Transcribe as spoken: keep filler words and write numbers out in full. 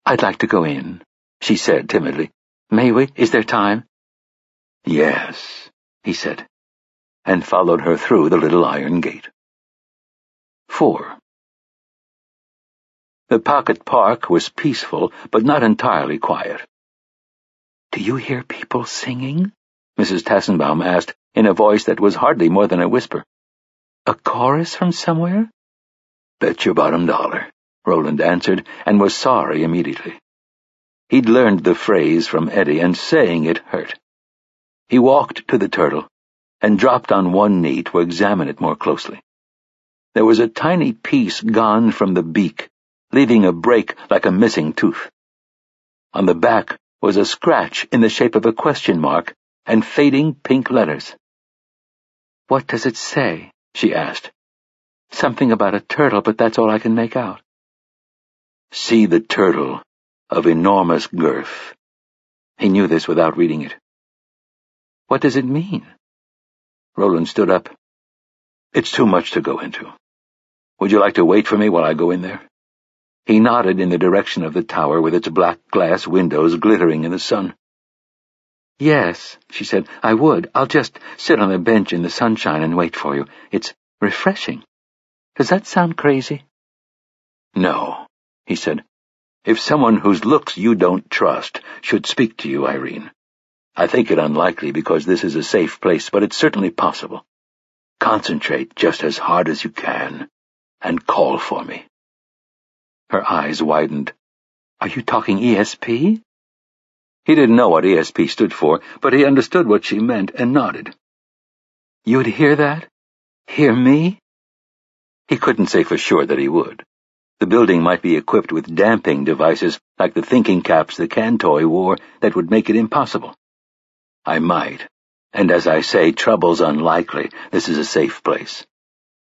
"I'd like to go in," she said timidly. "May we? Is there time?" "Yes," he said, and followed her through the little iron gate. Four. The pocket park was peaceful, but not entirely quiet. "Do you hear people singing?" Missus Tassenbaum asked, in a voice that was hardly more than a whisper. "A chorus from somewhere?" "Bet your bottom dollar," Roland answered, and was sorry immediately. He'd learned the phrase from Eddie, and saying it hurt. He walked to the turtle and dropped on one knee to examine it more closely. There was a tiny piece gone from the beak, leaving a break like a missing tooth. On the back was a scratch in the shape of a question mark and fading pink letters. "What does it say?" she asked. "Something about a turtle, but that's all I can make out." "See the turtle, of enormous girth." He knew this without reading it. "What does it mean?" Roland stood up. "It's too much to go into. Would you like to wait for me while I go in there?" He nodded in the direction of the tower with its black glass windows glittering in the sun. "Yes," she said, "I would. I'll just sit on a bench in the sunshine and wait for you. It's refreshing. Does that sound crazy?" "No," he said. "If someone whose looks you don't trust should speak to you, Irene, I think it unlikely because this is a safe place, but it's certainly possible. Concentrate just as hard as you can, and call for me." Her eyes widened. "Are you talking E S P?" He didn't know what E S P stood for, but he understood what she meant and nodded. "You'd hear that? Hear me?" He couldn't say for sure that he would. The building might be equipped with damping devices like the thinking caps the Cantoy wore that would make it impossible. "I might, and as I say, trouble's unlikely. This is a safe place."